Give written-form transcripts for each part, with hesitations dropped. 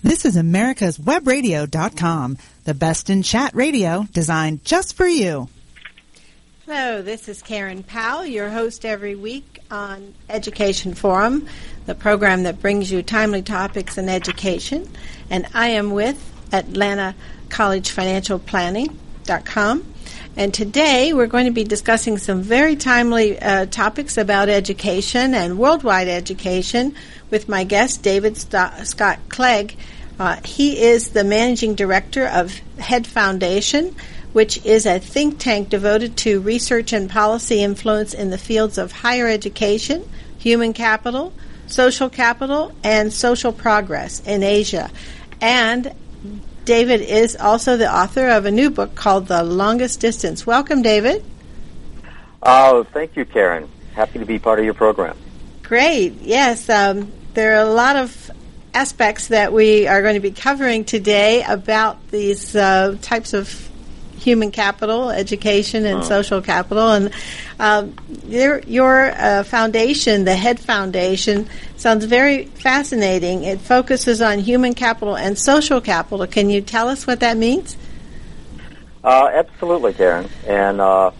This is America's Webradio.com, the best in chat radio designed just for you. Hello, this is Karen Powell, your host every week on Education Forum, the program that brings you timely topics in education. And I am with Atlanta College Financial Planning.com. And today we're going to be discussing some very timely topics about education and worldwide education with my guest, David Scott Clegg. He is the managing director of HEAD Foundation, which is a think tank devoted to research and policy influence in the fields of higher education, human capital, and social progress in Asia. And David is also the author of a new book called The Longest Distance. Welcome, David. Oh, thank you, Karen. Happy to be part of your program. Great. Yes, there are a lot of aspects that we are going to be covering today about these types of human capital, education, and social capital. And your foundation, the HEAD Foundation, sounds very fascinating. It focuses on human capital and social capital. Can you tell us what that means? Absolutely, Karen. And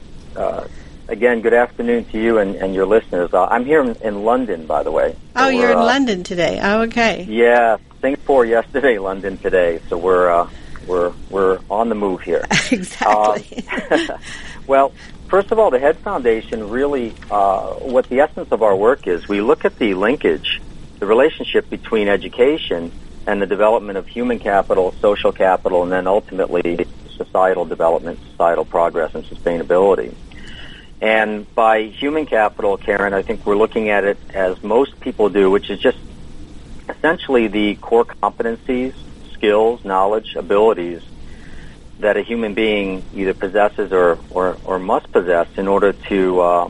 again, good afternoon to you and your listeners. I'm here in London, by the way. So you're in London today. Oh, okay. Yeah, Singapore yesterday, London today. So we're on the move here. Exactly. Well, first of all, the HEAD Foundation really, what the essence of our work is, we look at the linkage, the relationship between education and the development of human capital, social capital, and then ultimately societal development, societal progress, and sustainability. And by human capital, Karen, I think we're looking at it as most people do, which is just essentially the core competencies, skills, knowledge, abilities that a human being either possesses or must possess in order to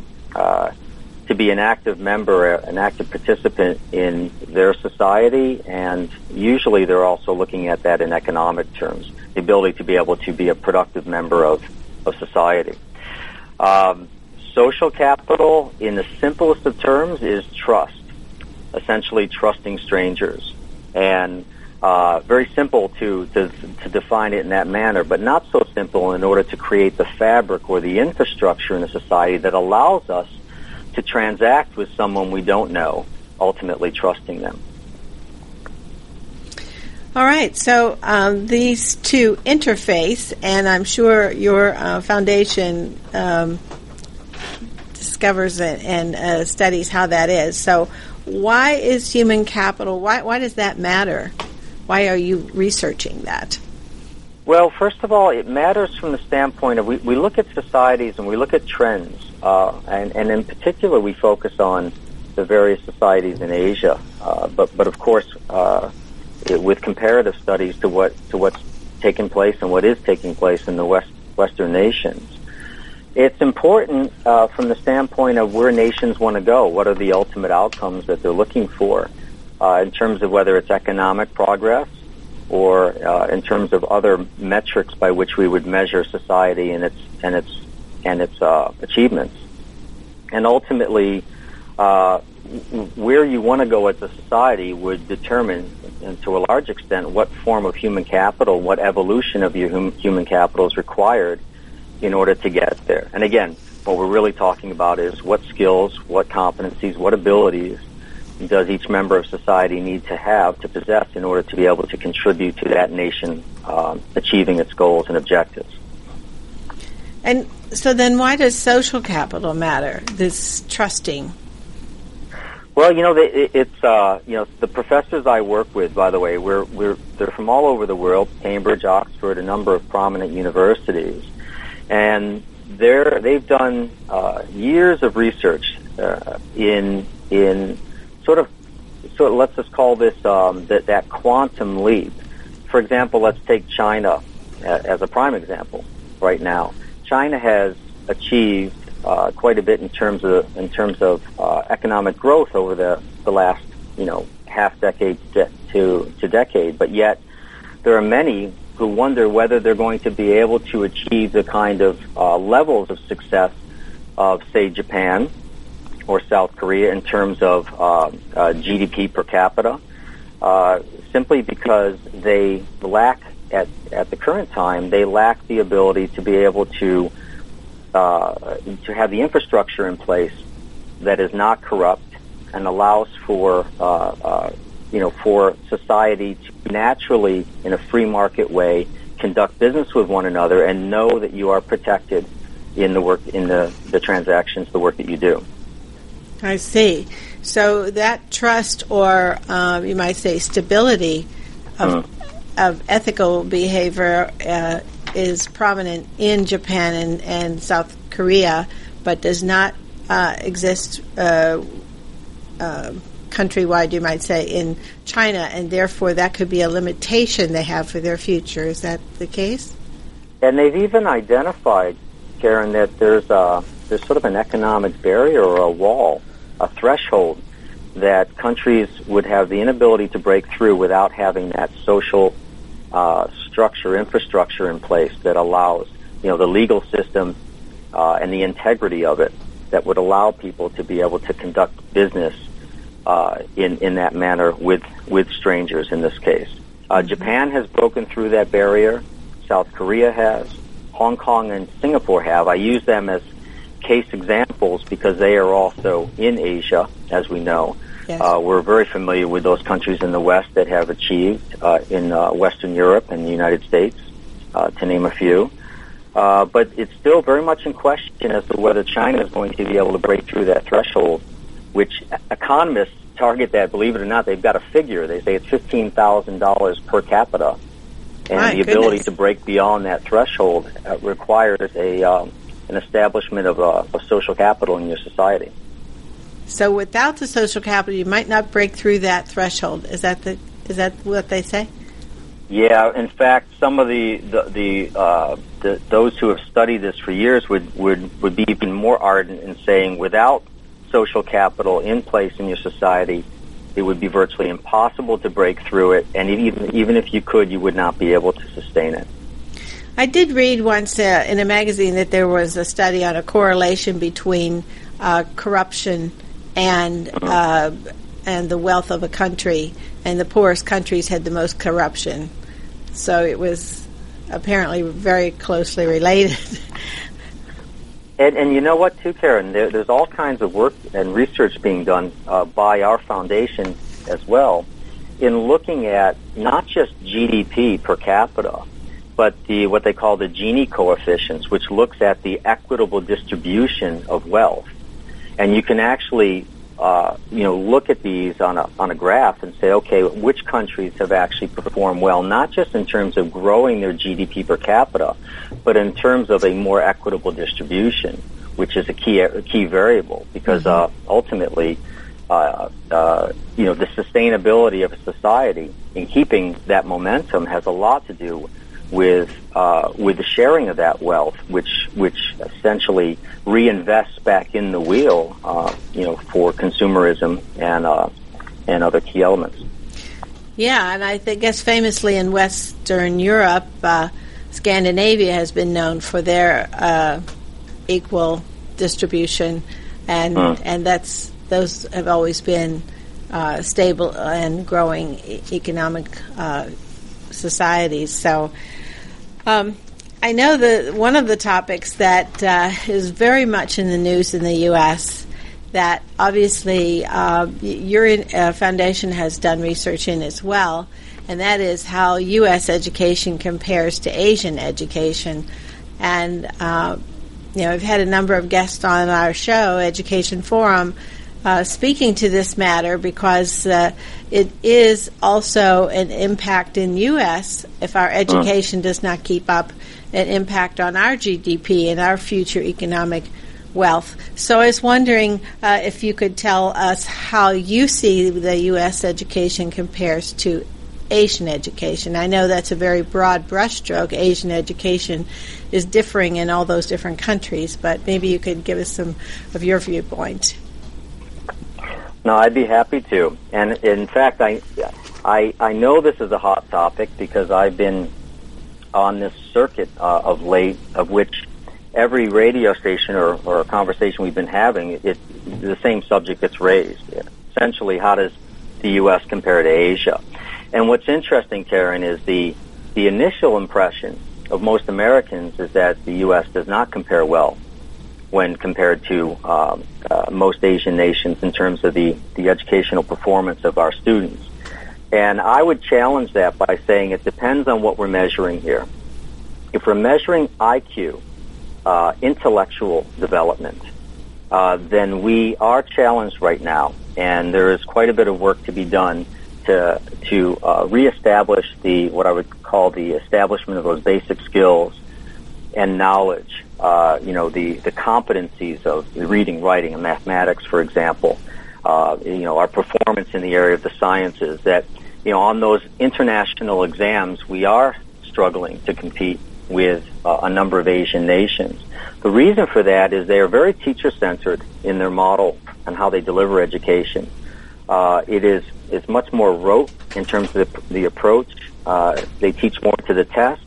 be an active member, an active participant in their society, and usually they're also looking at that in economic terms, the ability to be able to be a productive member of society. Social capital, in the simplest of terms, is trust, essentially trusting strangers. And very simple to define it in that manner, but not so simple in order to create the fabric or the infrastructure in a society that allows us to transact with someone we don't know, ultimately trusting them. All right, so these two interface, and I'm sure your foundation discovers and studies how that is. So why is human capital, why does that matter? Why are you researching that? Well, first of all, it matters from the standpoint of we look at societies and we look at trends, and in particular we focus on the various societies in Asia, but of course with comparative studies to what's taken place and what is taking place in the Western nations. It's important from the standpoint of where nations want to go. What are the ultimate outcomes that they're looking for in terms of whether it's economic progress or in terms of other metrics by which we would measure society and its achievements. And ultimately, where you want to go as a society would determine, and to a large extent, what form of human capital, what evolution of your human capital is required in order to get there. And again, what we're really talking about is what skills, what competencies, what abilities does each member of society need to have, to possess, in order to be able to contribute to that nation achieving its goals and objectives. And so then why does social capital matter, this trusting? Well, it's the professors I work with, by the way, they're from all over the world, Cambridge, Oxford, a number of prominent universities. And they've done years of research in sort of let's just call this that quantum leap. For example, let's take China as a prime example. Right now, China has achieved quite a bit in terms of economic growth over the last half decade to decade. But yet, there are many who wonder whether they're going to be able to achieve the kind of levels of success of, say, Japan or South Korea in terms of GDP per capita, simply because they lack, at the current time, they lack the ability to be able to have the infrastructure in place that is not corrupt and allows for for society to naturally, in a free market way, conduct business with one another and know that you are protected in the work, in the transactions, the work that you do. I see. So that trust, or you might say stability of ethical behavior is prominent in Japan and South Korea, but does not exist countrywide, you might say, in China, and therefore that could be a limitation they have for their future. Is that the case? And they've even identified, Karen, that there's sort of an economic barrier or a wall, a threshold that countries would have the inability to break through without having that social infrastructure in place that allows, the legal system and the integrity of it that would allow people to be able to conduct business in that manner with strangers in this case. Japan has broken through that barrier. South Korea has. Hong Kong and Singapore have. I use them as case examples because they are also in Asia, as we know. Yes. We're very familiar with those countries in the West that have achieved in Western Europe and the United States, to name a few. But it's still very much in question as to whether China is going to be able to break through that threshold, which economists target that, believe it or not, they've got a figure. They say it's $15,000 per capita. And the ability to break beyond that threshold requires an establishment of a social capital in your society. So without the social capital, you might not break through that threshold. Is that what they say? Yeah. In fact, some of those who have studied this for years would be even more ardent in saying without social capital in place in your society, it would be virtually impossible to break through it, and even if you could, you would not be able to sustain it. I did read once in a magazine that there was a study on a correlation between corruption and the wealth of a country, and the poorest countries had the most corruption. So it was apparently very closely related. And you know what, too, Karen? There's all kinds of work and research being done by our foundation as well in looking at not just GDP per capita, but what they call the Gini coefficients, which looks at the equitable distribution of wealth. And you can actually, look at these on a graph and say, okay, which countries have actually performed well, not just in terms of growing their GDP per capita, but in terms of a more equitable distribution, which is a key variable, because ultimately, the sustainability of a society in keeping that momentum has a lot to do with the sharing of that wealth, which essentially reinvests back in the wheel, for consumerism and other key elements. Yeah, and I guess famously in Western Europe, Scandinavia has been known for their equal distribution, and those have always been stable and growing economic societies. So I know that one of the topics that is very much in the news in the U.S. that obviously your foundation has done research in as well, and that is how U.S. education compares to Asian education. And we've had a number of guests on our show, Education Forum, speaking to this matter because it is also an impact in U.S. if our education does not keep up, an impact on our GDP and our future economic wealth. So I was wondering if you could tell us how you see the U.S. education compares to Asian education. I know that's a very broad brushstroke. Asian education is differing in all those different countries, but maybe you could give us some of your viewpoint. No, I'd be happy to. And in fact, I know this is a hot topic because I've been on this circuit of late, of which every radio station or a conversation we've been having, the same subject gets raised. Essentially, how does the U.S. compare to Asia? And what's interesting, Karen, is the initial impression of most Americans is that the U.S. does not compare well when compared to most Asian nations in terms of the educational performance of our students. And I would challenge that by saying it depends on what we're measuring here. If we're measuring IQ, intellectual development, then we are challenged right now, and there is quite a bit of work to be done to reestablish what I would call the establishment of those basic skills and knowledge. The competencies of the reading, writing, and mathematics, for example. Our performance in the area of the sciences. That on those international exams, we are struggling to compete with a number of Asian nations. The reason for that is they are very teacher-centered in their model and how they deliver education. It's much more rote in terms of the approach. They teach more to the test.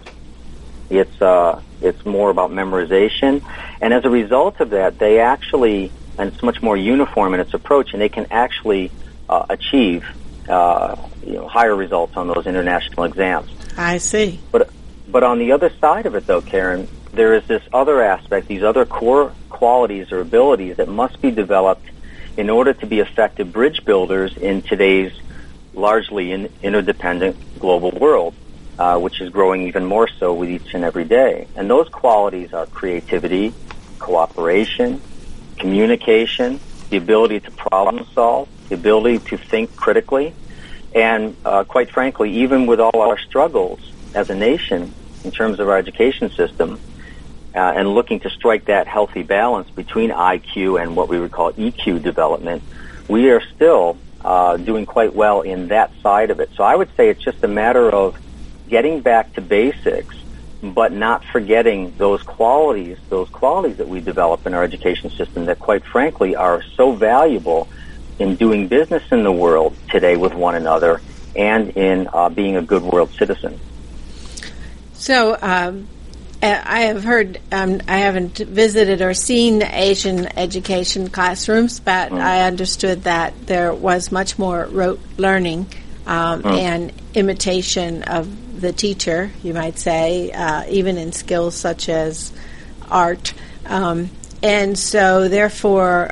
It's more about memorization, and as a result of that, they actually, and it's much more uniform in its approach, and they can actually achieve higher results on those international exams. I see. But on the other side of it, though, Karen, there is this other aspect, these other core qualities or abilities that must be developed in order to be effective bridge builders in today's largely interdependent global world, which is growing even more so with each and every day. And those qualities are creativity, cooperation, communication, the ability to problem solve, the ability to think critically, and quite frankly, even with all our struggles as a nation in terms of our education system, and looking to strike that healthy balance between IQ and what we would call EQ development, we are still doing quite well in that side of it. So I would say it's just a matter of getting back to basics, but not forgetting those qualities that we develop in our education system that, quite frankly, are so valuable in doing business in the world today with one another and in being a good world citizen. So I have heard, I haven't visited or seen Asian education classrooms, but I understood that there was much more rote learning and imitation of the teacher, you might say, even in skills such as art. And so, therefore,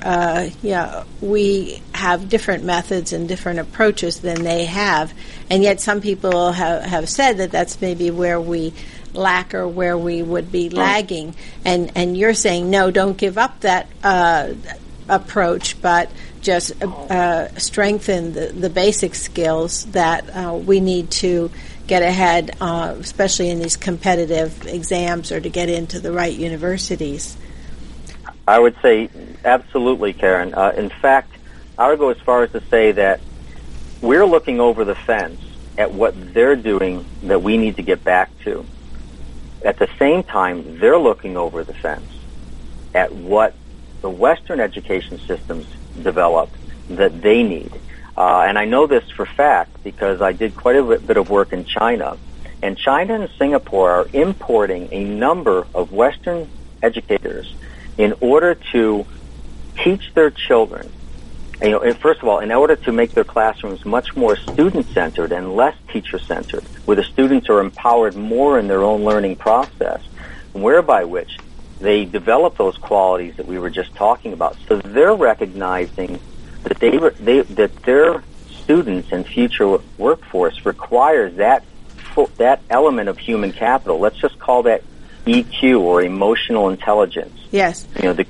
we have different methods and different approaches than they have. And yet some people have said that that's maybe where we lack or where we would be lagging. And you're saying, no, don't give up that approach, but just strengthen the basic skills that we need to get ahead, especially in these competitive exams or to get into the right universities. I would say absolutely, Karen. In fact, I would go as far as to say that we're looking over the fence at what they're doing that we need to get back to. At the same time, they're looking over the fence at what the Western education systems develop that they need. And I know this for fact because I did quite a bit of work in China. And China and Singapore are importing a number of Western educators in order to teach their children. And first of all, in order to make their classrooms much more student-centered and less teacher-centered, where the students are empowered more in their own learning process, whereby which they develop those qualities that we were just talking about. So they're recognizing that that their students and future workforce requires that element of human capital. Let's just call that EQ or emotional intelligence. Yes.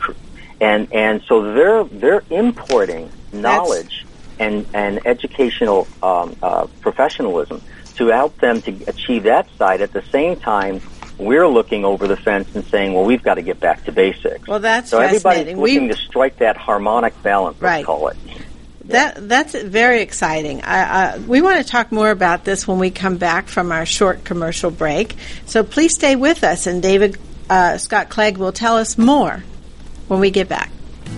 And so they're importing knowledge and educational professionalism to help them to achieve that side. At the same time, we're looking over the fence and saying, well, we've got to get back to basics. Well, that's so fascinating. Everybody's looking to strike that harmonic balance, let's call it. That's very exciting. We want to talk more about this when we come back from our short commercial break. So please stay with us, and David Scott Clegg will tell us more when we get back.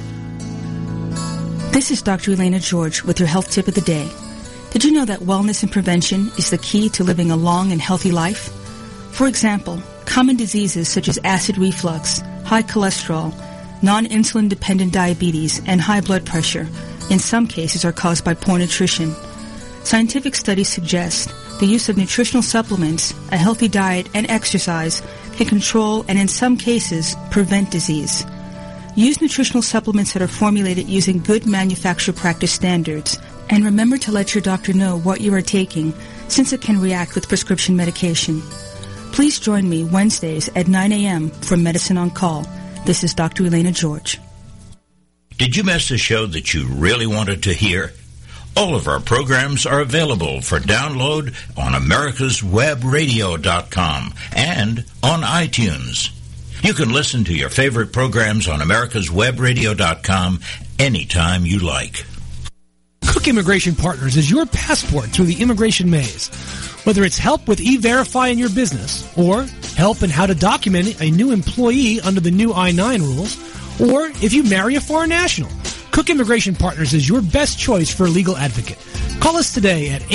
This is Dr. Elena George with your health tip of the day. Did you know that wellness and prevention is the key to living a long and healthy life? For example, common diseases such as acid reflux, high cholesterol, non-insulin dependent diabetes, and high blood pressure in some cases are caused by poor nutrition. Scientific studies suggest the use of nutritional supplements, a healthy diet, and exercise can control and in some cases prevent disease. Use nutritional supplements that are formulated using good manufacturer practice standards, and remember to let your doctor know what you are taking, since it can react with prescription medication. Please join me Wednesdays at 9 a.m. for Medicine on Call. This is Dr. Elena George. Did you miss a show that you really wanted to hear? All of our programs are available for download on americaswebradio.com and on iTunes. You can listen to your favorite programs on americaswebradio.com anytime you like. Cook Immigration Partners is your passport through the immigration maze. Whether it's help with E-Verify in your business, or help in how to document a new employee under the new I-9 rules, or if you marry a foreign national, Cook Immigration Partners is your best choice for a legal advocate. Call us today at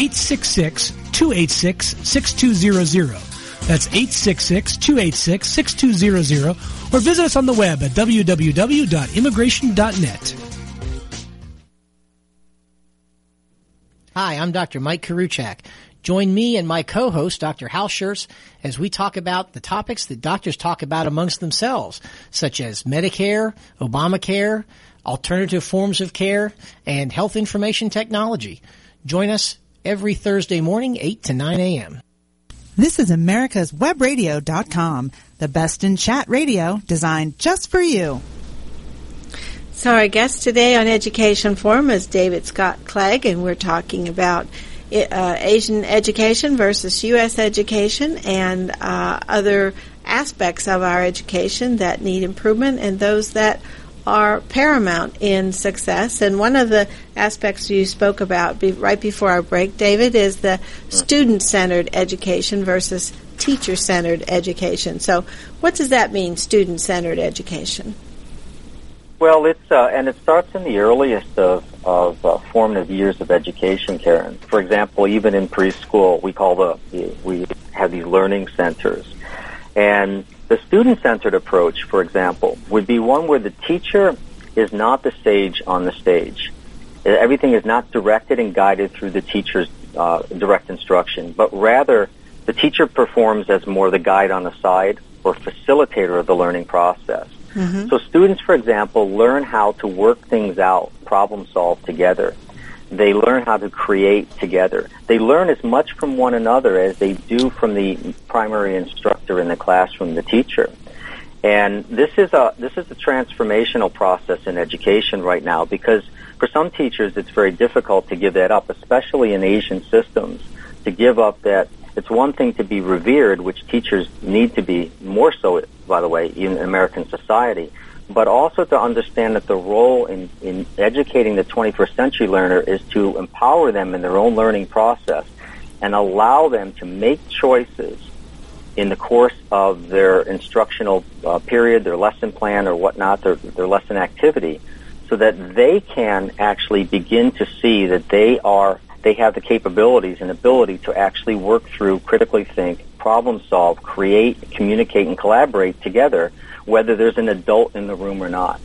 866-286-6200. That's 866-286-6200, or visit us on the web at www.immigration.net. Hi, I'm Dr. Mike Karuchak. Join me and my co-host, Dr. Hal Scherz, as we talk about the topics that doctors talk about amongst themselves, such as Medicare, Obamacare, alternative forms of care, and health information technology. Join us every Thursday morning, 8 to 9 a.m. This is americaswebradio.com, the best in chat radio designed just for you. So our guest today on Education Forum is David Scott Clegg, and we're talking about Asian education versus U.S. education and other aspects of our education that need improvement and those that are paramount in success. And one of the aspects you spoke about right before our break, David, is the student-centered education versus teacher-centered education. So what does that mean, student-centered education? Well, it starts in the earliest of formative years of education, Karen. For example, even in preschool, we have these learning centers. And the student-centered approach, for example, would be one where the teacher is not the sage on the stage. Everything is not directed and guided through the teacher's direct instruction, but rather the teacher performs as more the guide on the side or facilitator of the learning process. Mm-hmm. So students, for example, learn how to work things out, problem solve together. They learn how to create together. They learn as much from one another as they do from the primary instructor in the classroom, the teacher. And this is a transformational process in education right now, because for some teachers it's very difficult to give that up, especially in Asian systems, to give up that. It's one thing to be revered, which teachers need to be more so, by the way, in American society, but also to understand that the role in educating the 21st century learner is to empower them in their own learning process and allow them to make choices in the course of their instructional period, their lesson plan or whatnot, their lesson activity, so that they can actually begin to see that they have the capabilities and ability to actually work through, critically think, problem solve, create, communicate, and collaborate together, whether there's an adult in the room or not.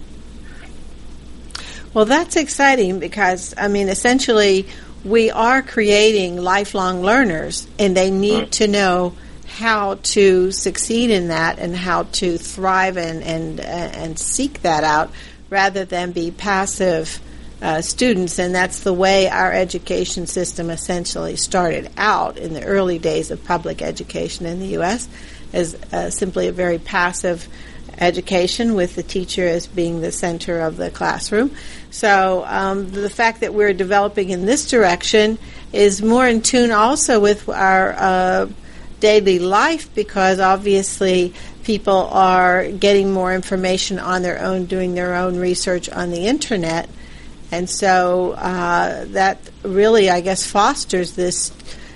Well, that's exciting because, essentially we are creating lifelong learners, and they need to know how to succeed in that and how to thrive and seek that out rather than be passive students. And that's the way our education system essentially started out in the early days of public education in the U.S. as simply a very passive education with the teacher as being the center of the classroom. So the fact that we're developing in this direction is more in tune also with our daily life, because obviously people are getting more information on their own, doing their own research on the internet. And so that really, I guess, fosters this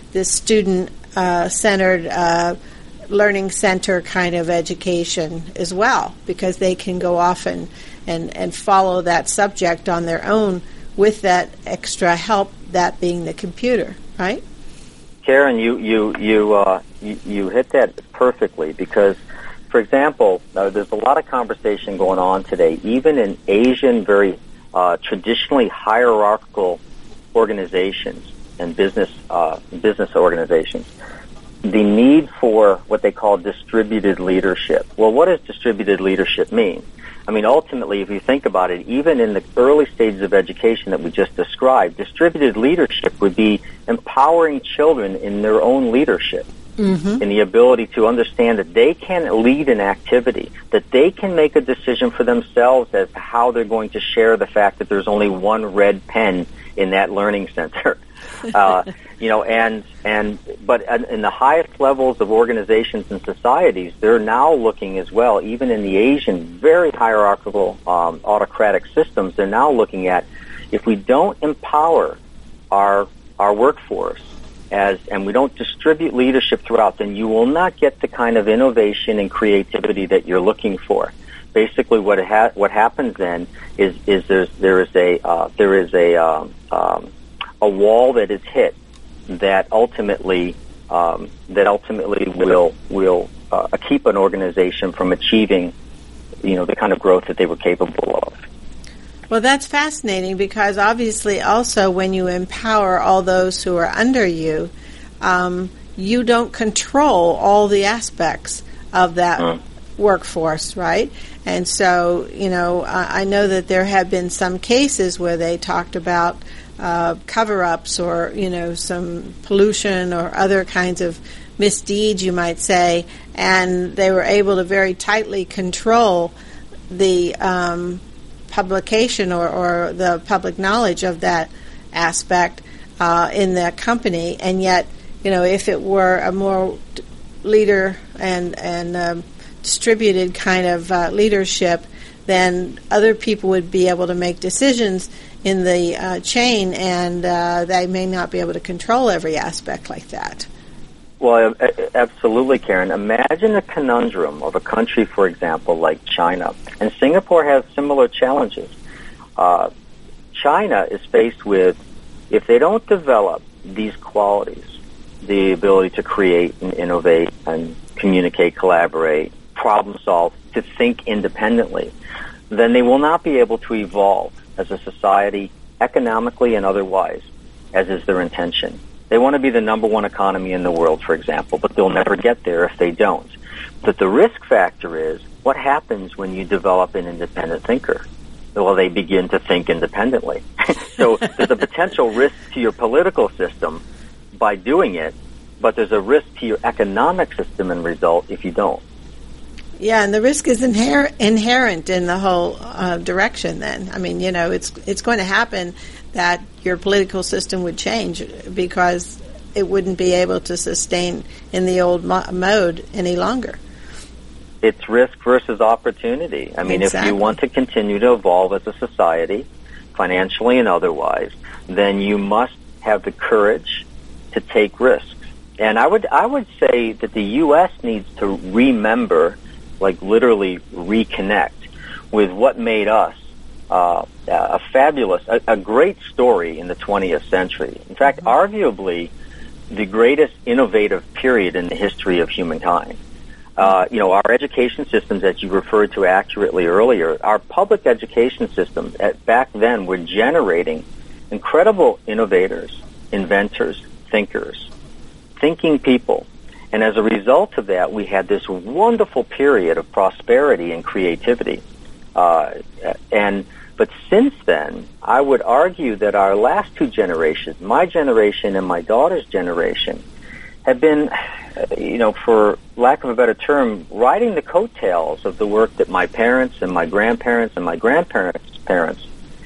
student-centered learning center kind of education as well, because they can go off and follow that subject on their own with that extra help, that being the computer, right? Karen, you hit that perfectly, because, for example, there's a lot of conversation going on today, even in Asian, very traditionally hierarchical organizations. and business organizations, the need for what they call distributed leadership. Well, what does distributed leadership mean? I mean, ultimately, if you think about it, even in the early stages of education that we just described, distributed leadership would be empowering children in their own leadership, in the ability to understand that they can lead an activity, that they can make a decision for themselves as to how they're going to share the fact that there's only one red pen in that learning center. But in the highest levels of organizations and societies, they're now looking as well, even in the Asian, very hierarchical, autocratic systems, they're now looking at, if we don't empower our workforce and we don't distribute leadership throughout, then you will not get the kind of innovation and creativity that you're looking for. Basically, what happens then is there is a wall that is hit that ultimately will keep an organization from achieving, the kind of growth that they were capable of. Well, that's fascinating, because obviously also when you empower all those who are under you, you don't control all the aspects of that workforce, right? And so, I know that there have been some cases where they talked about cover-ups or, some pollution or other kinds of misdeeds, you might say, and they were able to very tightly control the publication or the public knowledge of that aspect in the company. And yet, if it were a more leader and distributed kind of leadership, then other people would be able to make decisions in the chain, and they may not be able to control every aspect like that. Well, absolutely, Karen. Imagine a conundrum of a country, for example, like China. And Singapore has similar challenges. China is faced with, if they don't develop these qualities, the ability to create and innovate and communicate, collaborate, problem solve, to think independently, then they will not be able to evolve as a society, economically and otherwise, as is their intention. They want to be the number one economy in the world, for example, but they'll never get there if they don't. But the risk factor is, what happens when you develop an independent thinker? Well, they begin to think independently. So there's a potential risk to your political system by doing it, but there's a risk to your economic system and result if you don't. Yeah, and the risk is inherent in the whole direction then. I mean, it's going to happen that your political system would change because it wouldn't be able to sustain in the old mode any longer. It's risk versus opportunity. I mean, Exactly. If you want to continue to evolve as a society, financially and otherwise, then you must have the courage to take risks. And I would say that the U.S. needs to remember, like literally reconnect with what made us a great story in the 20th century. In fact, arguably the greatest innovative period in the history of humankind. Our education systems, as you referred to accurately earlier, our public education systems back then were generating incredible innovators, inventors, thinkers, thinking people. And as a result of that, we had this wonderful period of prosperity and creativity. But since then, I would argue that our last two generations, my generation and my daughter's generation, have been, for lack of a better term, riding the coattails of the work that my parents and my grandparents and my grandparents' parents,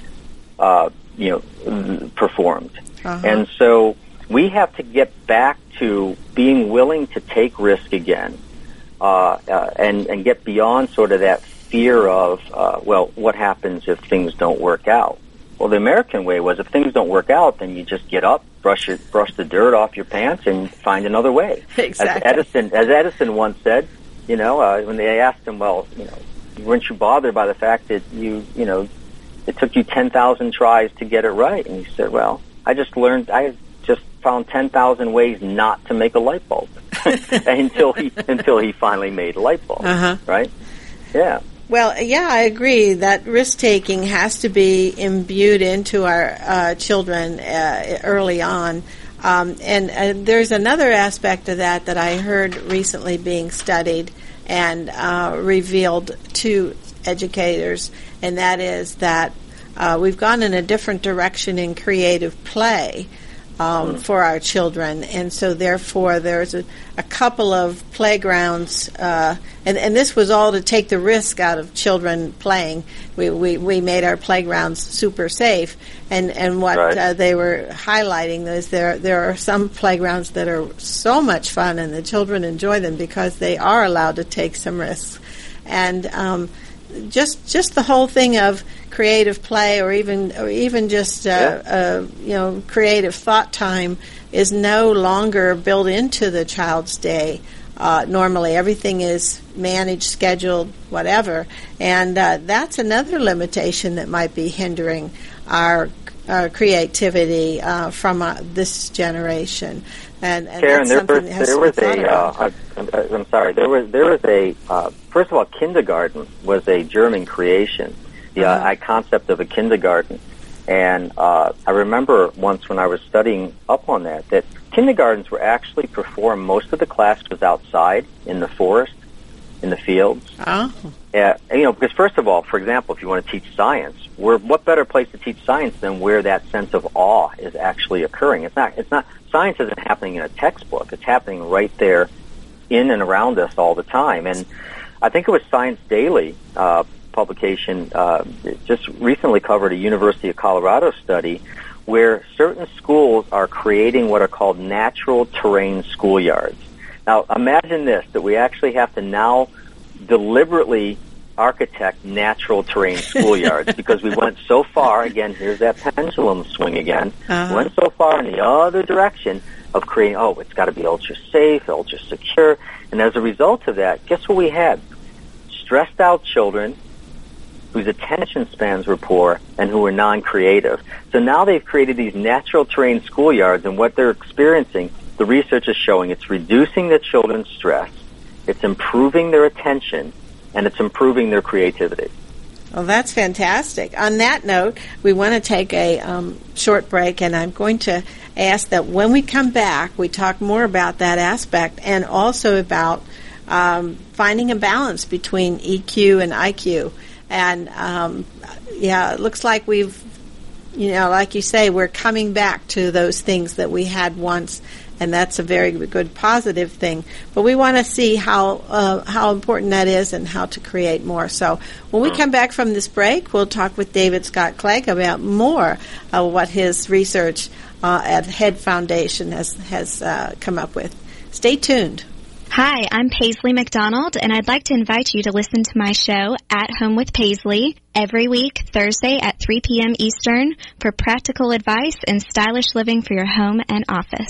performed. Uh-huh. And so we have to get back to being willing to take risk again, and get beyond sort of that fear of, what happens if things don't work out? Well, the American way was, if things don't work out, then you just get up, brush the dirt off your pants, and find another way. Exactly. As Edison once said, when they asked him, weren't you bothered by the fact that it took you 10,000 tries to get it right? And he said, well, I just found 10,000 ways not to make a light bulb until he finally made a light bulb. Uh-huh. Right? Yeah. Well, yeah, I agree that risk-taking has to be imbued into our children early on. And there's another aspect of that I heard recently being studied and revealed to educators, and that is that we've gone in a different direction in creative play for our children, and so therefore there's a couple of playgrounds, and this was all to take the risk out of children playing. We made our playgrounds super safe, and what they were highlighting is there are some playgrounds that are so much fun, and the children enjoy them because they are allowed to take some risks, and just the whole thing of creative play, or even just creative thought time is no longer built into the child's day. Normally, everything is managed, scheduled, whatever, and that's another limitation that might be hindering our creativity from this generation. And Karen, there was first of all, kindergarten was a German creation. The concept of a kindergarten. And I remember once when I was studying up on that kindergartens were actually performed, most of the class was outside in the forest, in the fields. Oh. Because first of all, for example, if you want to teach science, what better place to teach science than where that sense of awe is actually occurring? It's not science isn't happening in a textbook. It's happening right there in and around us all the time. And I think it was Science Daily publication just recently covered a University of Colorado study where certain schools are creating what are called natural terrain schoolyards. Now, imagine this, that we actually have to now deliberately architect natural terrain schoolyards because we went so far, again, here's that pendulum swing again, went so far in the other direction of creating, it's got to be ultra safe, ultra secure, and as a result of that, guess what we had? Stressed out children whose attention spans were poor and who were non-creative. So now they've created these natural terrain schoolyards, and what they're experiencing, the research is showing, it's reducing the children's stress, it's improving their attention, and it's improving their creativity. Well, that's fantastic. On that note, we want to take a short break, and I'm going to ask that when we come back, we talk more about that aspect and also about finding a balance between EQ and IQ. And, it looks like we've, like you say, we're coming back to those things that we had once, and that's a very good positive thing. But we want to see how important that is and how to create more. So when we come back from this break, we'll talk with David Scott Clegg about more of what his research at Head Foundation has come up with. Stay tuned. Hi, I'm Paisley McDonald, and I'd like to invite you to listen to my show, At Home with Paisley, every week, Thursday at 3 p.m. Eastern, for practical advice and stylish living for your home and office.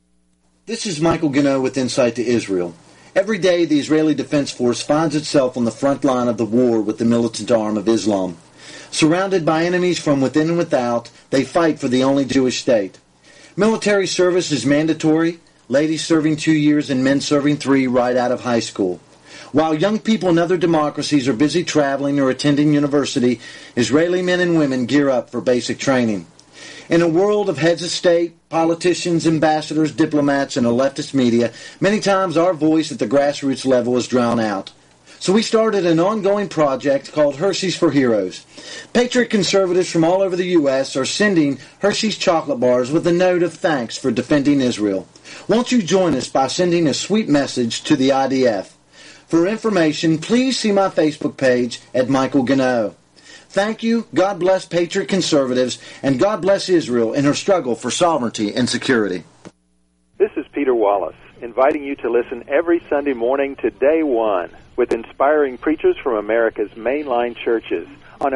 This is Michael Gano with Insight to Israel. Every day, the Israeli Defense Force finds itself on the front line of the war with the militant arm of Islam. Surrounded by enemies from within and without, they fight for the only Jewish state. Military service is mandatory. Ladies serving 2 years and men serving 3 right out of high school. While young people in other democracies are busy traveling or attending university, Israeli men and women gear up for basic training. In a world of heads of state, politicians, ambassadors, diplomats, and a leftist media, many times our voice at the grassroots level is drowned out. So we started an ongoing project called Hershey's for Heroes. Patriot conservatives from all over the U.S. are sending Hershey's chocolate bars with a note of thanks for defending Israel. Won't you join us by sending a sweet message to the IDF? For information, please see my Facebook page at Michael Gano. Thank you, God bless Patriot conservatives, and God bless Israel in her struggle for sovereignty and security. This is Peter Wallace, inviting you to listen every Sunday morning to Day One with inspiring preachers from America's mainline churches on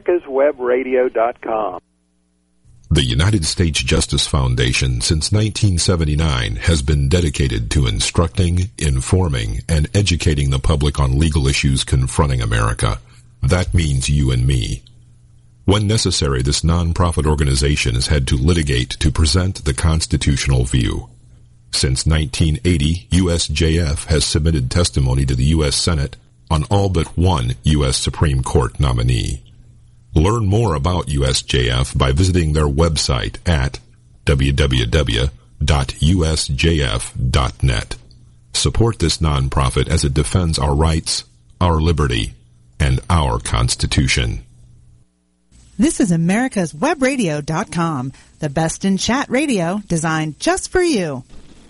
americaswebradio.com. The United States Justice Foundation since 1979 has been dedicated to instructing, informing, and educating the public on legal issues confronting America. That means you and me. When necessary, this nonprofit organization has had to litigate to present the constitutional view. Since 1980, USJF has submitted testimony to the U.S. Senate on all but one U.S. Supreme Court nominee. Learn more about USJF by visiting their website at www.usjf.org. www.usjf.net. Support this nonprofit as it defends our rights, our liberty, and our Constitution. This is America's Webradio.com, the best in chat radio designed just for you.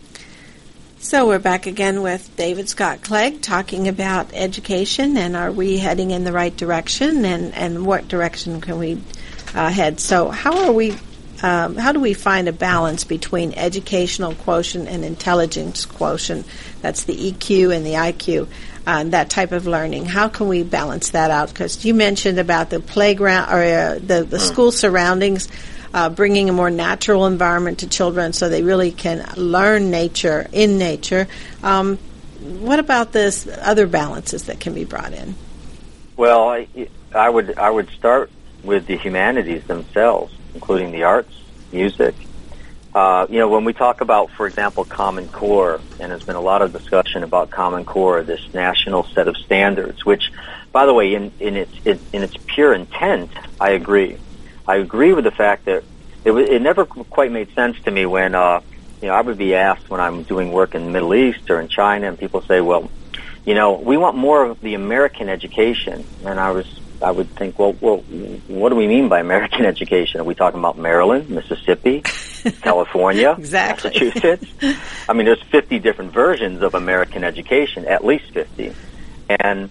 So we're back again with David Scott Clegg talking about education, and are we heading in the right direction, and what direction can we head? So how do we find a balance between educational quotient and intelligence quotient? That's the EQ and the IQ, that type of learning. How can we balance that out? Because you mentioned about the playground or the school surroundings, bringing a more natural environment to children so they really can learn nature in nature. What about this other balances that can be brought in? Well, I would start with the humanities themselves, including the arts, music. When we talk about, for example, Common Core, and there's been a lot of discussion about Common Core, this national set of standards, which, by the way, in its pure intent, I agree. I agree with the fact that it never quite made sense to me when I would be asked when I'm doing work in the Middle East or in China, and people say, well, we want more of the American education, and I would think, well, what do we mean by American education? Are we talking about Maryland, Mississippi, California, exactly. Massachusetts? I mean, there's 50 different versions of American education, at least 50. And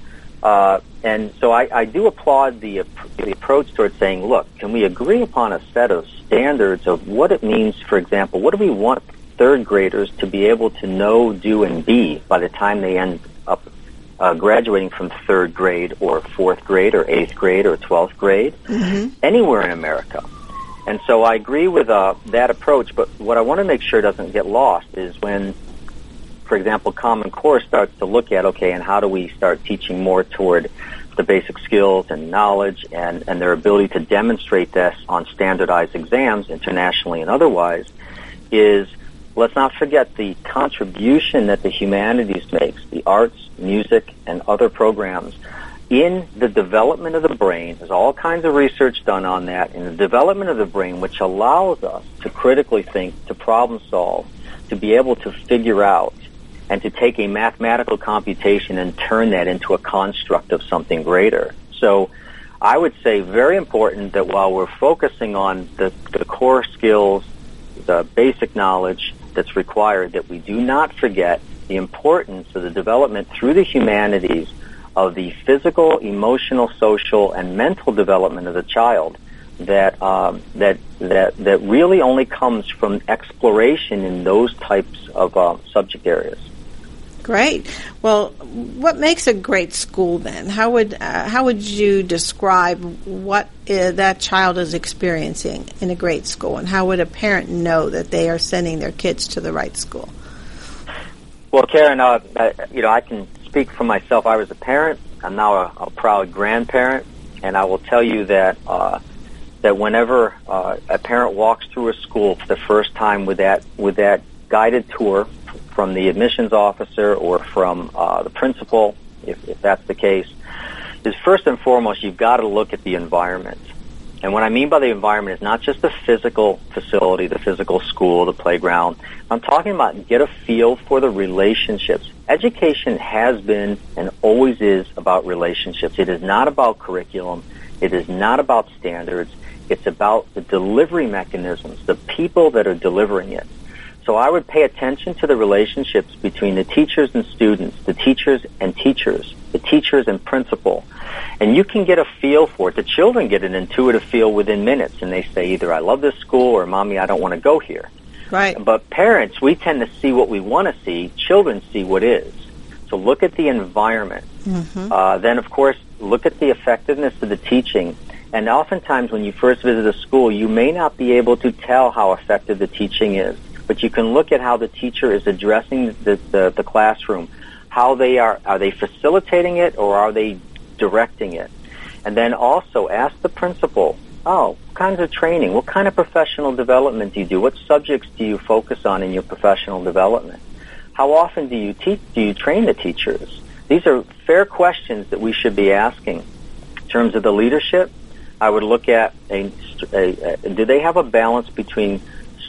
so I do applaud the approach towards saying, look, can we agree upon a set of standards of what it means, for example, what do we want third graders to be able to know, do, and be by the time they end up graduating from third grade or fourth grade or eighth grade or 12th grade, anywhere in America. And so I agree with that approach, but what I want to make sure doesn't get lost is when, for example, Common Core starts to look at, okay, and how do we start teaching more toward the basic skills and knowledge and their ability to demonstrate this on standardized exams, internationally and otherwise, is let's not forget the contribution that the humanities makes, the arts, music, and other programs, in the development of the brain. There's all kinds of research done on that, in the development of the brain, which allows us to critically think, to problem solve, to be able to figure out, and to take a mathematical computation and turn that into a construct of something greater. So I would say very important that while we're focusing on the core skills, the basic knowledge that's required, that we do not forget the importance of the development through the humanities of the physical, emotional, social, and mental development of the child that really only comes from exploration in those types of subject areas. Great. Well, what makes a great school then? How would you describe what that child is experiencing in a great school, and how would a parent know that they are sending their kids to the right school? Well, Karen, I can speak for myself. I was a parent. I'm now a proud grandparent, and I will tell you that that whenever a parent walks through a school for the first time with that guided tour from the admissions officer or from the principal, if that's the case, is first and foremost you've got to look at the environment. And what I mean by the environment is not just the physical facility, the physical school, the playground. I'm talking about get a feel for the relationships. Education has been and always is about relationships. It is not about curriculum. It is not about standards. It's about the delivery mechanisms, the people that are delivering it. So I would pay attention to the relationships between the teachers and students, the teachers and teachers, the teachers and principal. And you can get a feel for it. The children get an intuitive feel within minutes, and they say either I love this school or Mommy, I don't want to go here. Right. But parents, we tend to see what we want to see. Children see what is. So look at the environment. Then, of course, look at the effectiveness of the teaching. And oftentimes when you first visit a school, you may not be able to tell how effective the teaching is. But you can look at how the teacher is addressing the classroom. How are they facilitating it or are they directing it? And then also ask the principal, what kinds of training, what kind of professional development do you do? What subjects do you focus on in your professional development? How often do you train the teachers? These are fair questions that we should be asking. In terms of the leadership, I would look at do they have a balance between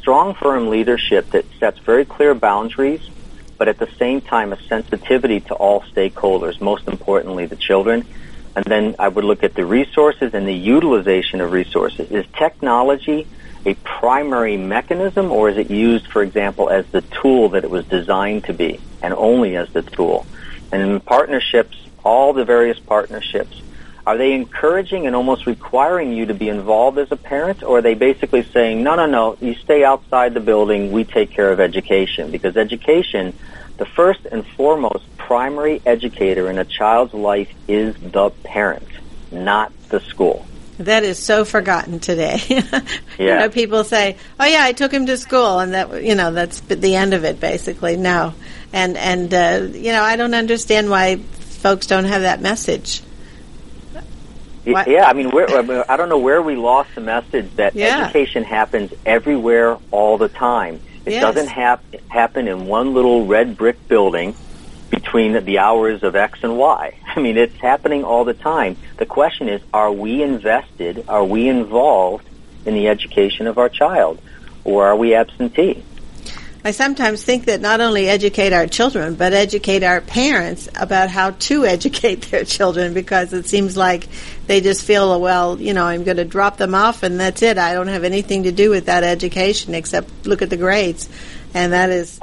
strong, firm leadership that sets very clear boundaries, but at the same time a sensitivity to all stakeholders, most importantly the children. And then I would look at the resources and the utilization of resources. Is technology a primary mechanism, or is it used, for example, as the tool that it was designed to be, and only as the tool? And in partnerships, all the various partnerships, are they encouraging and almost requiring you to be involved as a parent, or are they basically saying, no, you stay outside the building, we take care of education? Because education, the first and foremost primary educator in a child's life is the parent, not the school. That is so forgotten today. Yeah. People say, "Oh yeah, I took him to school," and that's the end of it, basically. No, and I don't understand why folks don't have that message. Yeah, I mean, I don't know where we lost the message that education happens everywhere all the time. It doesn't happen in one little red brick building between the hours of X and Y. I mean, it's happening all the time. The question is, are we invested, are we involved in the education of our child, or are we absentee? I sometimes think that not only educate our children, but educate our parents about how to educate their children, because it seems like they just feel, well, I'm going to drop them off and that's it. I don't have anything to do with that education except look at the grades. And that is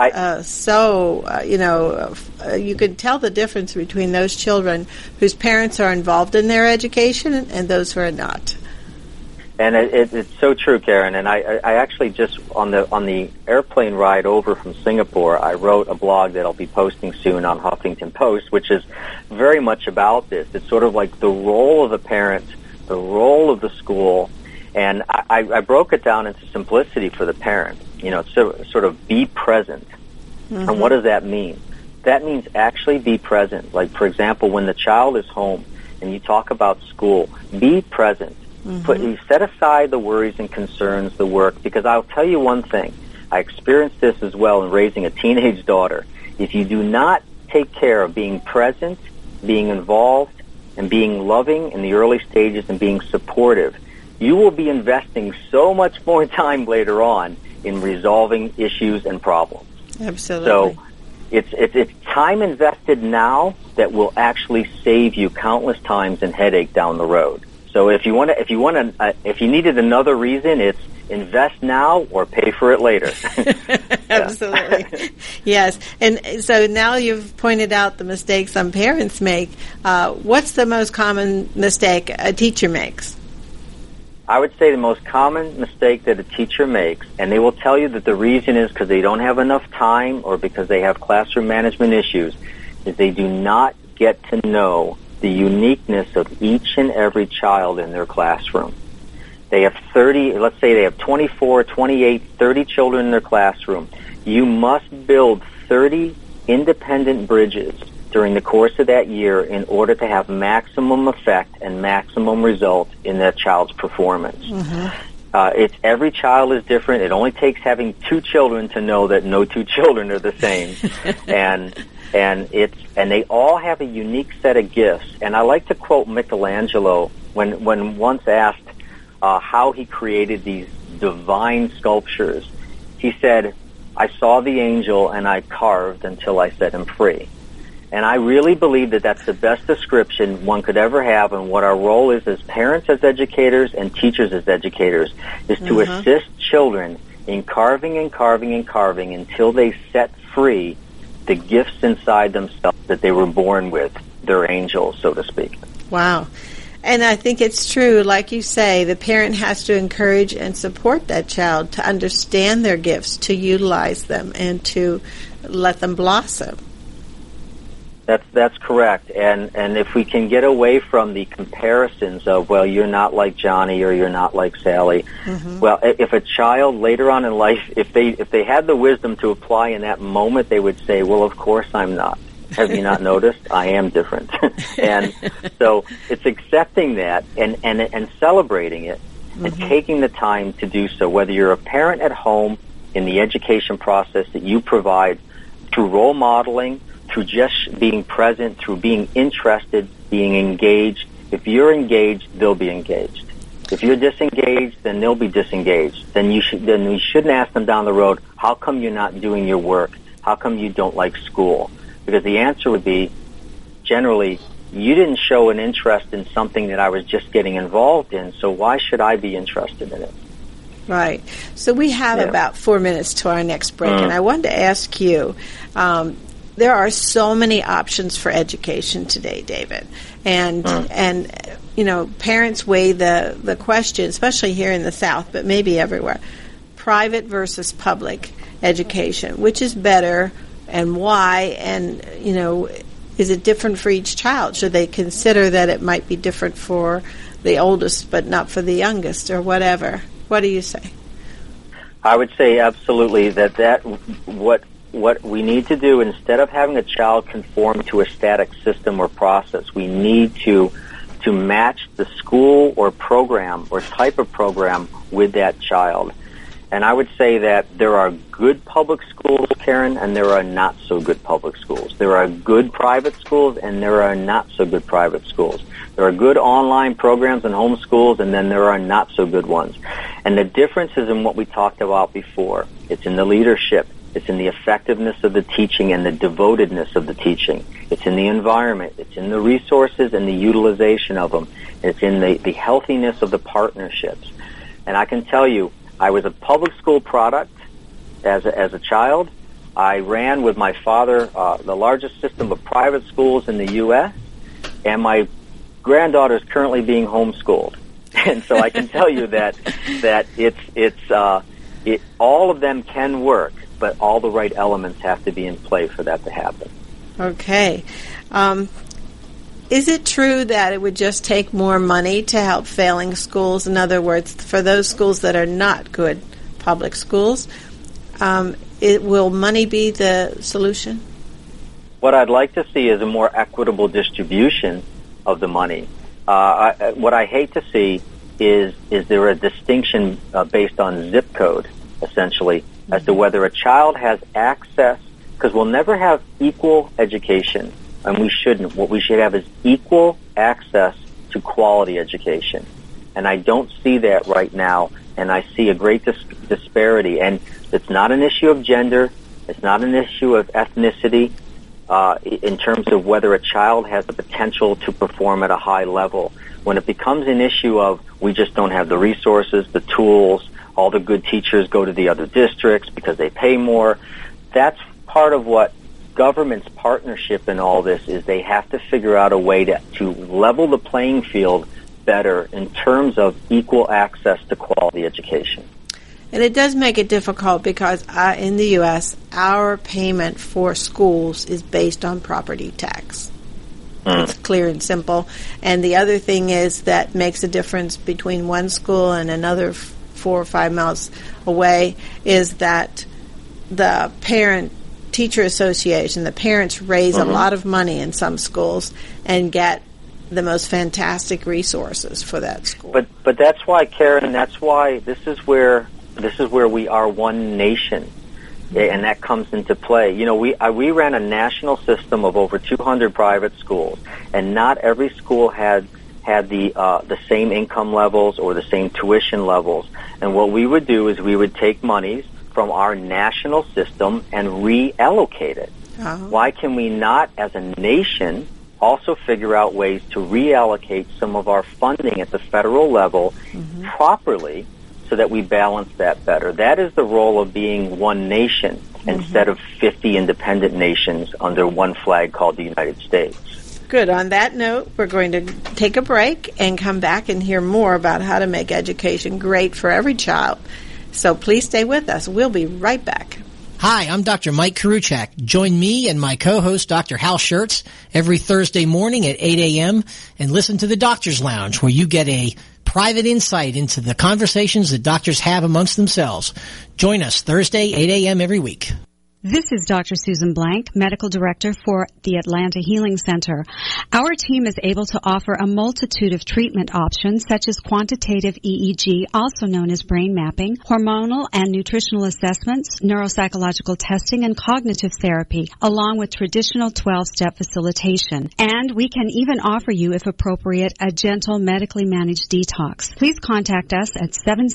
you can tell the difference between those children whose parents are involved in their education and those who are not. And it's so true, Karen. And I actually just on the airplane ride over from Singapore, I wrote a blog that I'll be posting soon on Huffington Post, which is very much about this. It's sort of like the role of the parent, the role of the school, and I broke it down into simplicity for the parent. Sort of be present. Mm-hmm. And what does that mean? That means actually be present. Like, for example, when the child is home and you talk about school, be present. Mm-hmm. Set aside the worries and concerns, the work, because I'll tell you one thing. I experienced this as well in raising a teenage daughter. If you do not take care of being present, being involved, and being loving in the early stages and being supportive, you will be investing so much more time later on in resolving issues and problems. Absolutely. So it's time invested now that will actually save you countless times and headache down the road. So if you needed another reason, it's invest now or pay for it later. Absolutely. Yes. And so now you've pointed out the mistakes some parents make. What's the most common mistake a teacher makes? I would say the most common mistake that a teacher makes, and they will tell you that the reason is because they don't have enough time or because they have classroom management issues, is they do not get to know the uniqueness of each and every child in their classroom. They have 30, let's say they have 24, 28, 30 children in their classroom. You must build 30 independent bridges during the course of that year in order to have maximum effect and maximum result in that child's performance. Mm-hmm. Every child is different. It only takes having two children to know that no two children are the same. and they all have a unique set of gifts. And I like to quote Michelangelo when once asked how he created these divine sculptures. He said, "I saw the angel and I carved until I set him free." And I really believe that that's the best description one could ever have, and what our role is as parents, as educators, and teachers as educators, is to assist children in carving and carving and carving until they set free the gifts inside themselves that they were born with, their angels, so to speak. Wow. And I think it's true, like you say, the parent has to encourage and support that child to understand their gifts, to utilize them, and to let them blossom. That's correct. And if we can get away from the comparisons of, well, you're not like Johnny or you're not like Sally. Mm-hmm. Well, if a child later on in life, if they had the wisdom to apply in that moment, they would say, well, of course I'm not. Have you not noticed? I am different. And so it's accepting that and celebrating it and taking the time to do so, whether you're a parent at home in the education process that you provide through role modeling, through just being present, through being interested, being engaged. If you're engaged, they'll be engaged. If you're disengaged, then they'll be disengaged. Then you shouldn't ask them down the road, how come you're not doing your work? How come you don't like school? Because the answer would be, generally, you didn't show an interest in something that I was just getting involved in, so why should I be interested in it? Right. So we have about 4 minutes to our next break, and I wanted to ask you, there are so many options for education today, David, and you know, parents weigh the question, especially here in the South, but maybe everywhere, private versus public education, which is better and why, and, you know, is it different for each child? Should they consider that it might be different for the oldest but not for the youngest or whatever? What do you say? I would say absolutely that what we need to do, instead of having a child conform to a static system or process, we need to match the school or program or type of program with that child. And I would say that there are good public schools, Karen, and there are not so good public schools. There are good private schools, and there are not so good private schools. There are good online programs and home schools, and then there are not so good ones. And the difference is in what we talked about before. It's in the leadership. It's in the effectiveness of the teaching and the devotedness of the teaching. It's in the environment. It's in the resources and the utilization of them. It's in the healthiness of the partnerships. And I can tell you, I was a public school product as a child. I ran with my father the largest system of private schools in the U.S., and my granddaughter is currently being homeschooled. And so I can tell you that all of them can work, but all the right elements have to be in play for that to happen. Okay. Is it true that it would just take more money to help failing schools? In other words, for those schools that are not good public schools, will money be the solution? What I'd like to see is a more equitable distribution of the money. What I hate to see is there a distinction based on zip code, essentially, as to whether a child has access, because we'll never have equal education, and we shouldn't. What we should have is equal access to quality education. And I don't see that right now, and I see a great disparity. And it's not an issue of gender. It's not an issue of ethnicity in terms of whether a child has the potential to perform at a high level. When it becomes an issue of we just don't have the resources, the tools, all the good teachers go to the other districts because they pay more, that's part of what government's partnership in all this is. They have to figure out a way to level the playing field better in terms of equal access to quality education. And it does make it difficult because in the U.S., our payment for schools is based on property tax. It's clear and simple. And the other thing is that makes a difference between one school and another 4 or 5 miles away is that the parent-teacher association, the parents raise a lot of money in some schools and get the most fantastic resources for that school. But that's why, Karen, that's why this is where we are one nation, and that comes into play. You know, we ran a national system of over 200 private schools, and not every school had the same income levels or the same tuition levels. And what we would do is we would take monies from our national system and reallocate it. Why can we not, as a nation, also figure out ways to reallocate some of our funding at the federal level properly so that we balance that better? That is the role of being one nation instead of 50 independent nations under one flag called the United States. Good. On that note, we're going to take a break and come back and hear more about how to make education great for every child. So please stay with us. We'll be right back. Hi, I'm Dr. Mike Karuchak. Join me and my co-host, Dr. Hal Schertz, every Thursday morning at 8 a.m. and listen to the Doctor's Lounge, where you get a private insight into the conversations that doctors have amongst themselves. Join us Thursday, 8 a.m. every week. This is Dr. Susan Blank, Medical Director for the Atlanta Healing Center. Our team is able to offer a multitude of treatment options such as quantitative EEG, also known as brain mapping, hormonal and nutritional assessments, neuropsychological testing, and cognitive therapy, along with traditional 12-step facilitation. And we can even offer you, if appropriate, a gentle medically managed detox. Please contact us at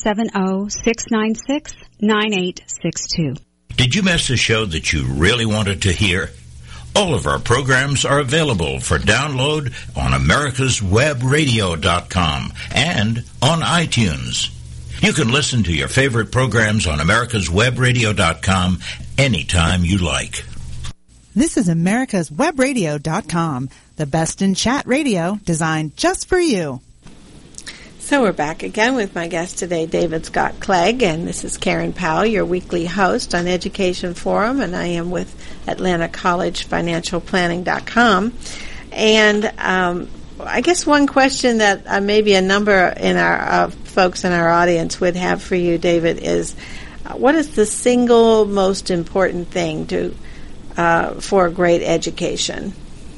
770-696-9862. Did you miss a show that you really wanted to hear? All of our programs are available for download on americaswebradio.com and on iTunes. You can listen to your favorite programs on americaswebradio.com anytime you like. This is americaswebradio.com, the best in chat radio designed just for you. So we're back again with my guest today, David Scott Clegg, and this is Karen Powell, your weekly host on Education Forum, and I am with Atlanta College FinancialPlanning.com. And I guess one question that maybe a number in our folks in our audience would have for you, David, is what is the single most important thing for a great education?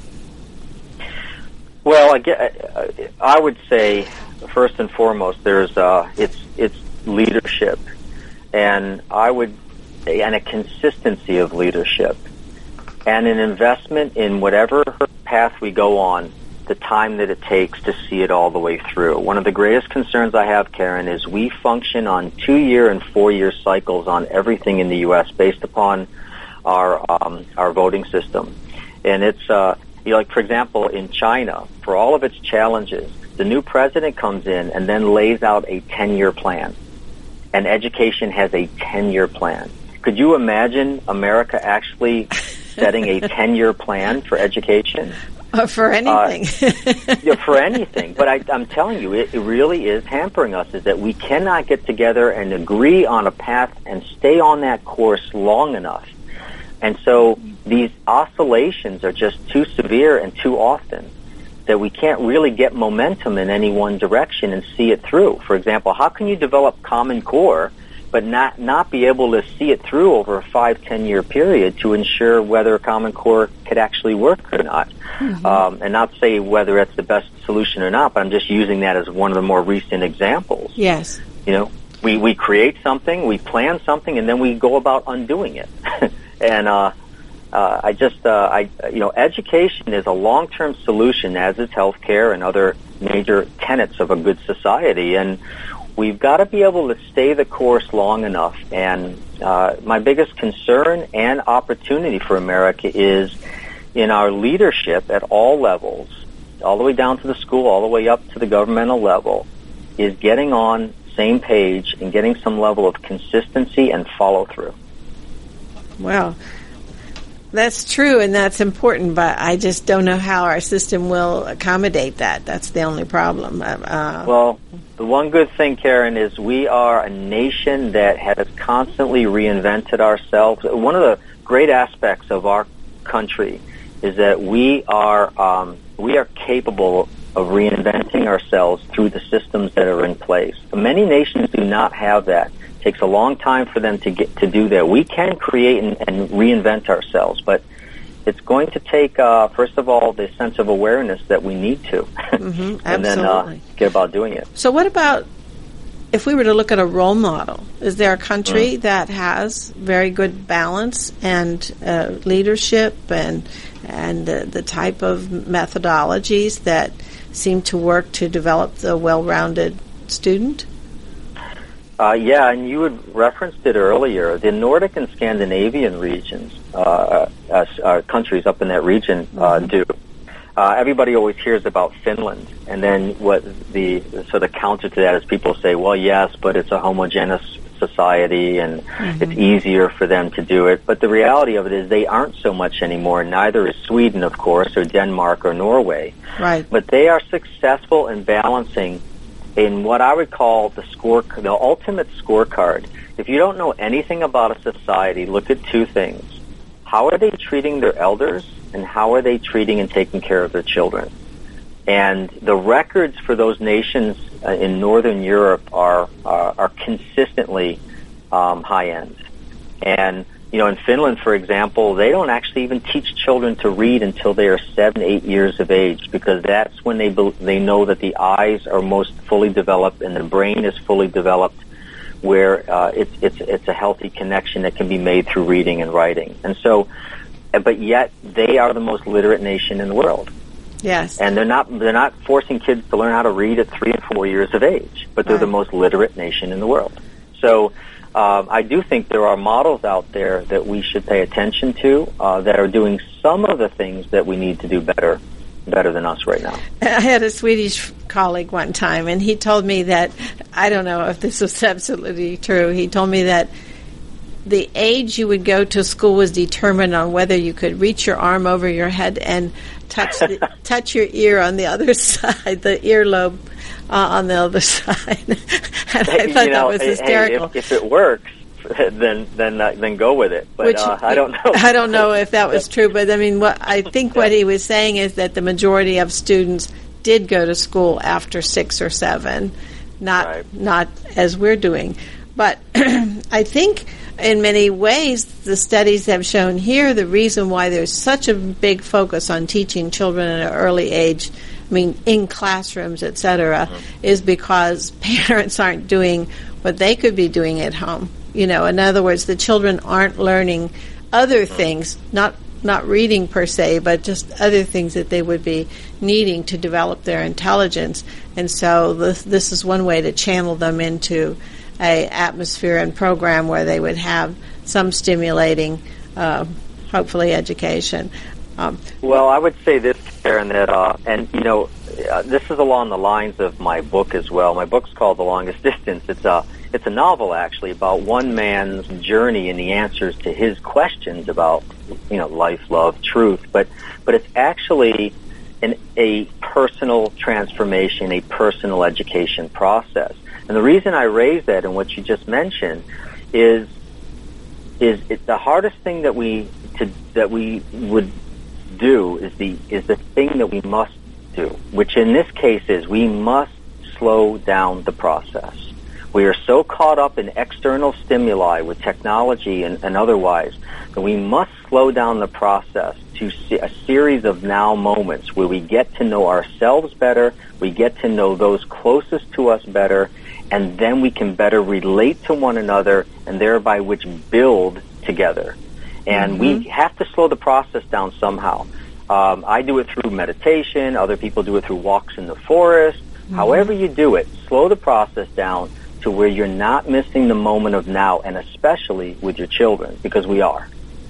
Well, I would say, first and foremost, it's leadership, and a consistency of leadership, and an investment in whatever path we go on, the time that it takes to see it all the way through. One of the greatest concerns I have, Karen, is we function on 2-year and 4-year cycles on everything in the U.S. based upon our voting system, and it's like, for example, in China, for all of its challenges, the new president comes in and then lays out a 10-year plan. And education has a 10-year plan. Could you imagine America actually setting a 10-year plan for education? For anything. For anything. But I'm telling you, it really is hampering us, is that we cannot get together and agree on a path and stay on that course long enough. And so these oscillations are just too severe and too often that we can't really get momentum in any one direction and see it through. For example, how can you develop Common Core but not be able to see it through over a 5-10 year period to ensure whether Common Core could actually work or not? Mm-hmm. And not say whether it's the best solution or not, but I'm just using that as one of the more recent examples. Yes. You know, we create something, we plan something, and then we go about undoing it. And education is a long-term solution, as is healthcare and other major tenets of a good society. And we've got to be able to stay the course long enough. And my biggest concern and opportunity for America is in our leadership at all levels, all the way down to the school, all the way up to the governmental level, is getting on the same page and getting some level of consistency and follow-through. Well, that's true, and that's important, but I just don't know how our system will accommodate that. That's the only problem. Well, the one good thing, Karen, is we are a nation that has constantly reinvented ourselves. One of the great aspects of our country is that we are capable of reinventing ourselves through the systems that are in place. Many nations do not have that. It takes a long time for them to do that. We can create and reinvent ourselves, but it's going to take, first of all, the sense of awareness that we need to, mm-hmm, and then get about doing it. So what about if we were to look at a role model? Is there a country that has very good balance and leadership and the type of methodologies that seem to work to develop the well-rounded student? Yeah, and you had referenced it earlier. The Nordic and Scandinavian regions, countries up in that region, do. Everybody always hears about Finland, and then what the sort of counter to that is people say, well, yes, but it's a homogeneous society, and it's easier for them to do it. But the reality of it is they aren't so much anymore. Neither is Sweden, of course, or Denmark or Norway. Right. But they are successful in balancing in what I would call the ultimate scorecard. If you don't know anything about a society, look at two things. How are they treating their elders, and how are they treating and taking care of their children? And the records for those nations in Northern Europe are consistently high end. And in Finland, for example, they don't actually even teach children to read until they are 7, 8 years of age, because that's when they know that the eyes are most fully developed and the brain is fully developed, where it's a healthy connection that can be made through reading and writing. And so, but yet they are the most literate nation in the world. Yes. And they're not forcing kids to learn how to read at 3 and 4 years of age, but they're the most literate nation in the world. So I do think there are models out there that we should pay attention to that are doing some of the things that we need to do better than us right now. I had a Swedish colleague one time, and he told me that, I don't know if this was absolutely true, he told me that the age you would go to school was determined on whether you could reach your arm over your head and touch your ear on the other side, the earlobe on the other side. And I thought that was hysterical. If it works, then go with it. But I don't know. I don't know if that was true, but I mean, what he was saying is that the majority of students did go to school after 6 or 7, not as we're doing. But I think in many ways the studies have shown here the reason why there's such a big focus on teaching children at an early age, I mean, in classrooms, et cetera, is because parents aren't doing what they could be doing at home. In other words, the children aren't learning other things, not reading per se, but just other things that they would be needing to develop their intelligence. And so this is one way to channel them into a atmosphere and program where they would have some stimulating, hopefully, education. Well, I would say this, Karen, that this is along the lines of my book as well. My book's called The Longest Distance. It's a novel, actually, about one man's journey and the answers to his questions about, life, love, truth. But it's actually a personal transformation, a personal education process. And the reason I raise that and what you just mentioned is it's the hardest thing that we would do is the thing that we must do, which in this case is we must slow down the process. We are so caught up in external stimuli with technology and otherwise that we must slow down the process to see a series of now moments where we get to know ourselves better, we get to know those closest to us better, and then we can better relate to one another and thereby which build together. And we have to slow the process down somehow. I do it through meditation. Other people do it through walks in the forest. However you do it, slow the process down to where you're not missing the moment of now, and especially with your children, because we are.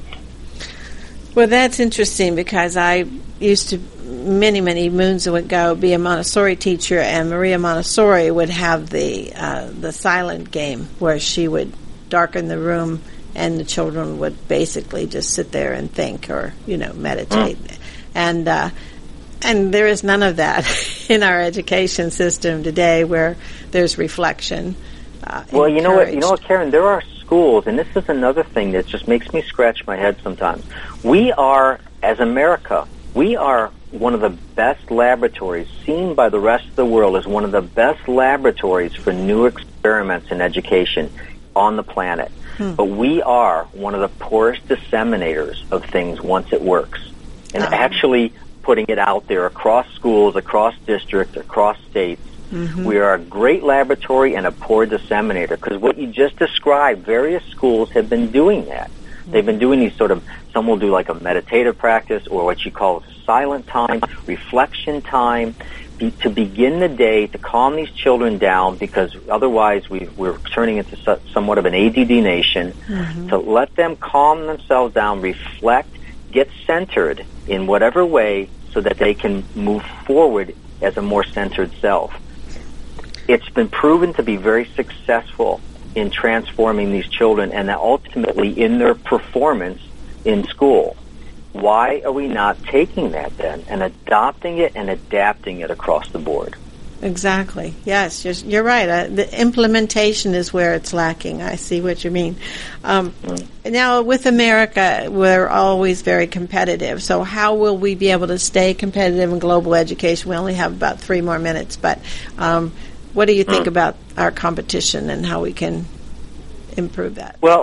Well, that's interesting because I used to, many, many moons ago, be a Montessori teacher, and Maria Montessori would have the silent game where she would darken the room and the children would basically just sit there and think or, meditate. And there is none of that in our education system today where there's reflection. Well, you know what, Karen, there are schools, and this is another thing that just makes me scratch my head sometimes. We are, as America, we are one of the best laboratories, seen by the rest of the world as one of the best laboratories for new experiments in education on the planet. But we are one of the poorest disseminators of things once it works. And actually putting it out there across schools, across districts, across states. We are a great laboratory and a poor disseminator, because what you just described, various schools have been doing that. They've been doing these some will do like a meditative practice or what you call silent time, reflection time, to begin the day, to calm these children down, because otherwise we're turning into somewhat of an ADD nation, to let them calm themselves down, reflect, get centered in whatever way so that they can move forward as a more centered self. It's been proven to be very successful in transforming these children and ultimately in their performance in school. Why are we not taking that then and adopting it and adapting it across the board? Exactly. Yes, you're right. The implementation is where it's lacking. I see what you mean. Now, with America, we're always very competitive. So how will we be able to stay competitive in global education? We only have about 3 more minutes, but what do you think about our competition and how we can improve that? Well,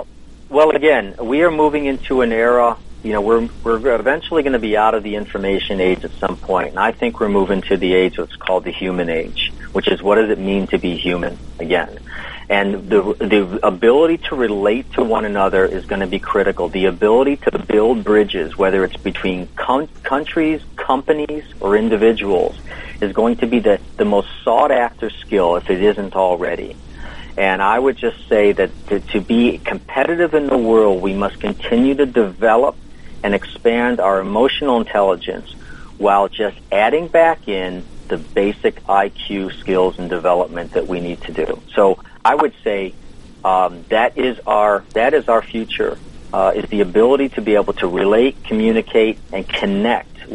Well, again, we are moving into an era, we're eventually going to be out of the information age at some point, and I think we're moving to the age what's called the human age, which is what does it mean to be human again? And the ability to relate to one another is going to be critical. The ability to build bridges, whether it's between countries, companies, or individuals, is going to be the most sought-after skill if it isn't already. And I would just say that to be competitive in the world, we must continue to develop and expand our emotional intelligence while just adding back in the basic IQ skills and development that we need to do. So I would say that is our future, is the ability to be able to relate, communicate, and connect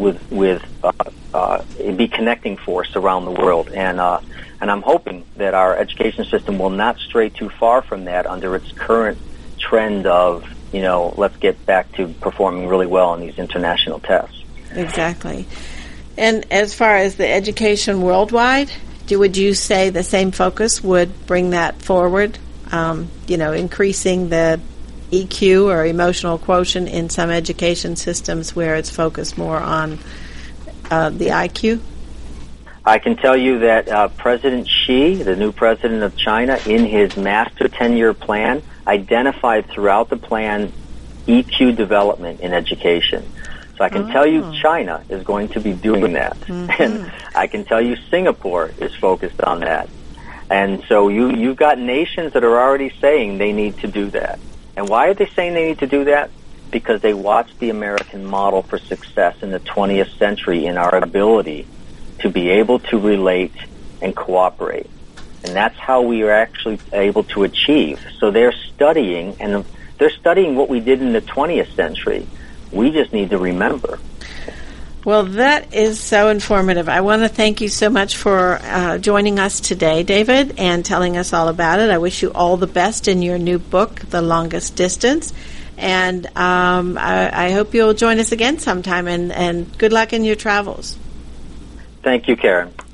be connecting force around the world. And I'm hoping that our education system will not stray too far from that under its current trend of, let's get back to performing really well on these international tests. Exactly. And as far as the education worldwide, would you say the same focus would bring that forward, increasing the EQ or emotional quotient in some education systems where it's focused more on the IQ? I can tell you that President Xi, the new president of China, in his master 10-year plan, identified throughout the plan EQ development in education. So I can tell you China is going to be doing that. Mm-hmm. And I can tell you Singapore is focused on that. And so you've got nations that are already saying they need to do that. And why are they saying they need to do that? Because they watched the American model for success in the 20th century in our ability to be able to relate and cooperate. And that's how we are actually able to achieve. So they're studying, and they're studying what we did in the 20th century. We just need to remember. Well, that is so informative. I want to thank you so much for joining us today, David, and telling us all about it. I wish you all the best in your new book, The Longest Distance. And I hope you'll join us again sometime, and good luck in your travels. Thank you, Karen.